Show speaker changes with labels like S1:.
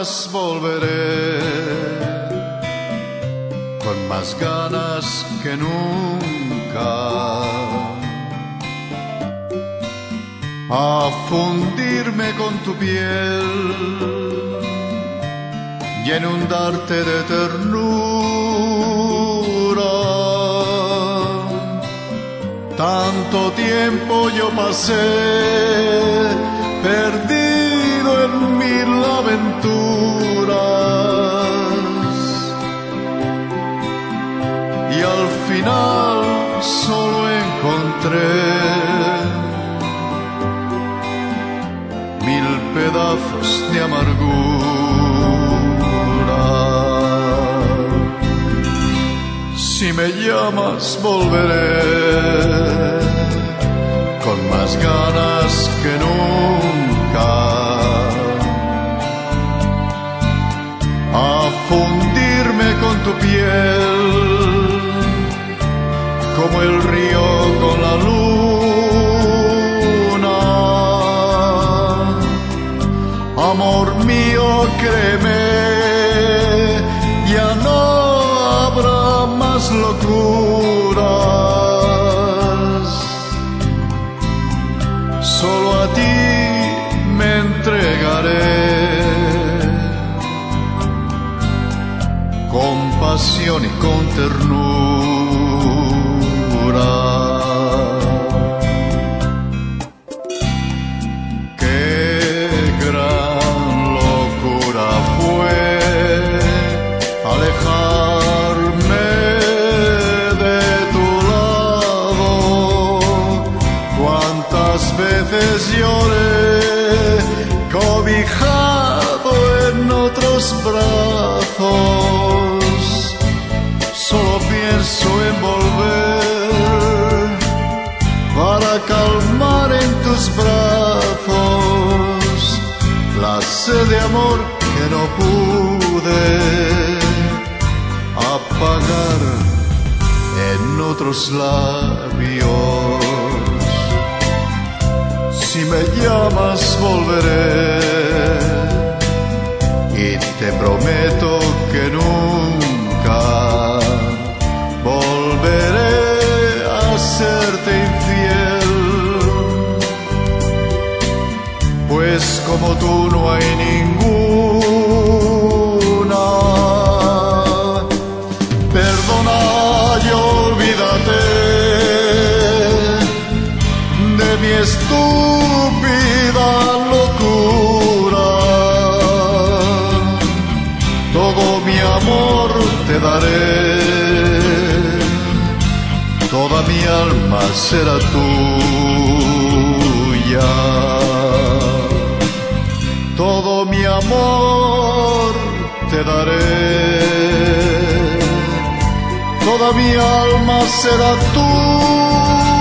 S1: llamas volveré, con más ganas que nunca, a fundirme con tu piel y a inundarte de ternura. Tanto tiempo yo pasé perdido en mil aventuras y al final solo encontré mil pedazos de amargura. Si me llamas volveré, con más ganas que nunca, a fundirme con tu piel, como el río con la luna. Amor mío, créeme, ya no habrá más locuras. Solo a ti me entregaré, con pasión y con ternura. Qué gran locura fue alejarme de tu lado. Cuántas veces lloré cobijado en otros brazos. Solo pienso en volver para calmar en tus brazos la sed de amor que no pude apagar en otros labios. Si me llamas volveré y te prometo que nunca volveré a serte infiel, pues como tú no hay ninguna. Perdona y olvídate de mi estúpida locura. Todo mi amor te daré, toda mi alma será tuya. Todo mi amor te daré, toda mi alma será tuya.